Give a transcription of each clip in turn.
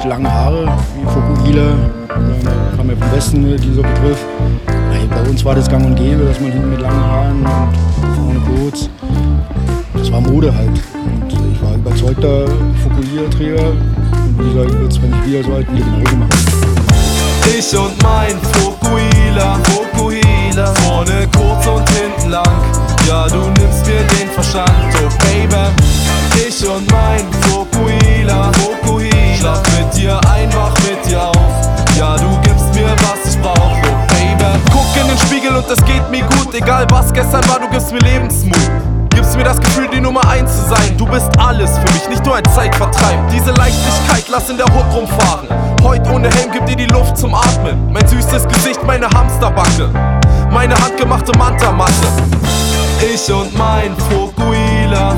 lange Haare, wie Fokuhila. Kam ja vom Westen, dieser Begriff. Bei uns war das gang und gäbe, dass man hinten mit langen Haaren und vorne kurz. Das war Mode halt. Und ich war überzeugter Fokuhila-Träger. Und wie gesagt, ich würde es, wenn ich wieder so alt bin, genauso machen. Ich und mein Fokuhila, vorne kurz und hinten lang. Ja, du nimmst mir den Verstand, oh Baby. Ich und mein Fokuhila, schlaf mit dir ein, wach mit dir auf. Ja, du gibst mir, was ich brauch, oh Baby. Guck in den Spiegel und es geht mir gut, egal was gestern war, du gibst mir Lebensmut. Gibst mir das Gefühl, die Nummer 1 zu sein. Du bist alles für mich, nicht nur ein Zeitvertreib. Diese Leichtigkeit, lass in der Hood rumfahren. Heute ohne Helm gibt dir die Luft zum Atmen. Mein süßes Gesicht, meine Hamsterbacke, meine handgemachte Manta-Matte. Ich und mein Fokuhila,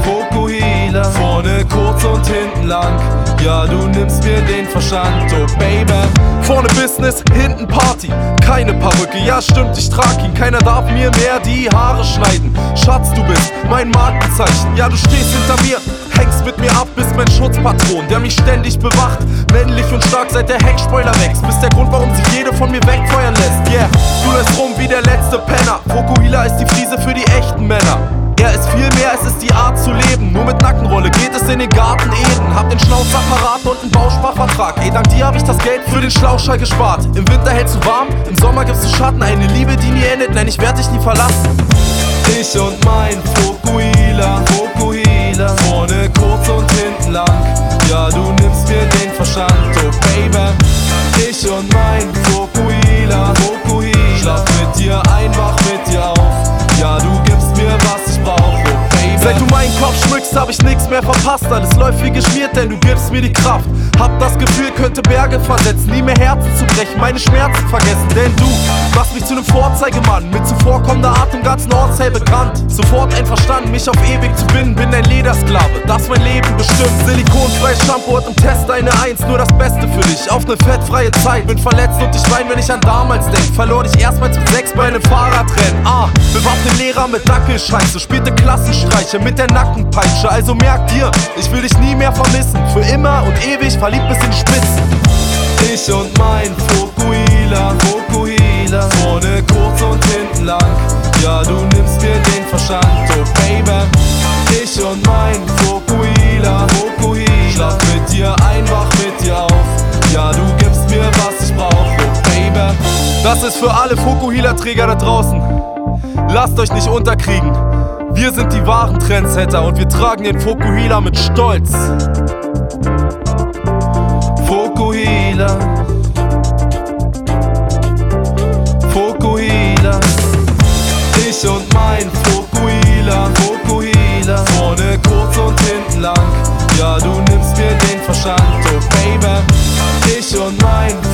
vorne kurz und hinten lang. Ja, du nimmst mir den Verstand, oh Baby. Vorne Business, hinten Party. Keine Perücke, ja stimmt, ich trag ihn. Keiner darf mir mehr die Haare schneiden. Schatz, du bist mein Markenzeichen. Ja, du stehst hinter mir, hängst mit mir ab, bist mein Schutzpatron, der mich ständig bewacht. Männlich und stark, seit der Heckspoiler wächst. Bist der Grund, warum sich jede von mir wegfeuern lässt. Yeah, du lässt rum wie der letzte Penner. Fokuhila ist die Friese für die echten Männer. Er ist viel mehr, es ist die Art zu leben. Nur mit Nackenrolle geht es in den Garten Eden. Hab den Schnauzapparat und einen Bausparvertrag. Ey, dank dir hab ich das Geld für den Schlauchschall gespart. Im Winter hältst du warm, im Sommer gibst du Schatten. Eine Liebe, die nie endet, nein, ich werd dich nie verlassen. Ich und mein Fokuhila, vorne kurz und hinten lang. Ja, du nimmst mir den Verstand, oh Baby. Ich und mein Fokuhila, schlaf mit dir ein, wach mit dir auf. Ja, du gibst mir, was ich brauch, oh Baby. Seit du meinen Kopf schmückst, hab ich nix mehr verpasst. Alles läuft wie geschmiert, denn du gibst mir die Kraft. Hab das Gefühl, könnte Berge versetzen, nie mehr Herzen zu brechen, meine Schmerzen vergessen. Denn du machst mich zu nem Vorzeigemann, mit zuvorkommender Art im ganzen Ortsteil bekannt. Sofort einverstanden, mich auf ewig zu binden, bin ein Ledersklave, das mein Leben bestimmt. Silikonfreies Shampoo hat im Test eine 1, nur das Beste für dich, auf ne fettfreie Zeit. Bin verletzt und ich wein, wenn ich an damals denk. Verlor dich erstmals mit 6 bei einem Fahrradrennen. Bewaffnet Lehrer mit Dackelscheiße, spielte Klassenstreiche mit der Nackenpeitsche. Also merk dir, ich will dich nie mehr vermissen, für immer und ewig verliebt bis in die Spitzen. Ich und mein Fokuhila, vorne kurz und hinten lang. Ja, du nimmst mir den Verstand, oh Baby. Ich und mein Fokuhila, schlaf mit dir ein, wach mit dir auf. Ja, du gibst mir, was ich brauch, oh Baby. Das ist für alle Fokuhila-Träger da draußen. Lasst euch nicht unterkriegen. Wir sind die wahren Trendsetter und wir tragen den Fokuhila mit Stolz. Fokuhila, ich und mein Fokuhila, vorne kurz und hinten lang. Ja, du nimmst mir den Verstand, oh Baby. Ich und mein